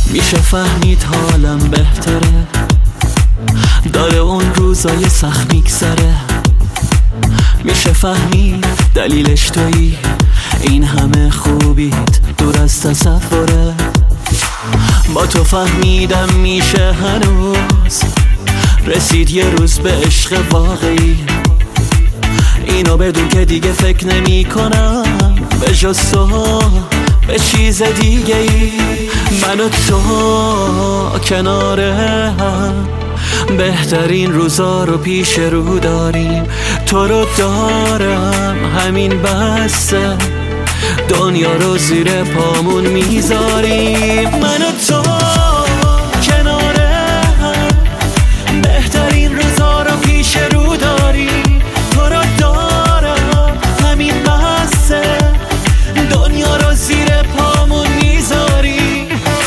میشه فهمید حالم بهتره، داره اون روزای سخت میگذره. میشه فهمید دلیلش تویی، این همه خوبیت دور از تصوره. با تو فهمیدم میشه هنوز رسید یه روز به عشق واقعی. اینو بدون که دیگه فکر نمی کنم به جز تو به چیز دیگه ای. من و تو کناره هم بهترین روزا رو پیش رو داریم. تو رو دارم همین بسه، دنیا رو زیر پامون میذاریم. من و تو کناره هم بهترین روزا رو پیش رو داریم. تو رو دارم همین بسه، دنیا رو زیر پامون میذاریم.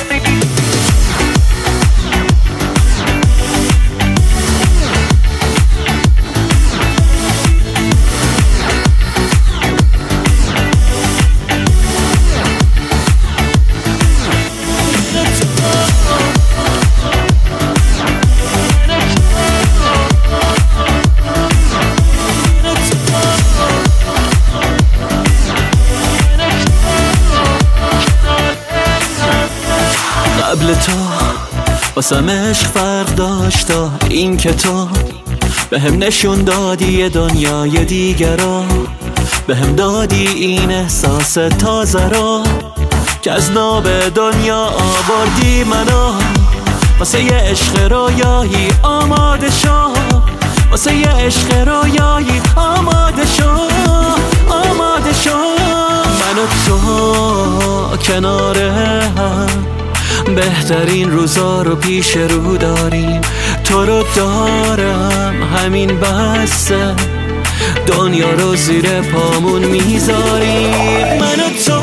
قبل تو واسم عشق فرق داشتا، این که تو به هم نشون دادی یه دنیای دیگر رو، به هم دادی این احساس تازه رو که از ناب دنیا آوردی منو. واسه یه عشق رویایی آماده شو، واسه یه عشق رویایی آماده شو، آماده شو. من و تو کناره هم بهترین روزا رو پیش رو داریم. تو رو دارم همین بسه، دنیا رو زیر پامون میذاریم. من و تو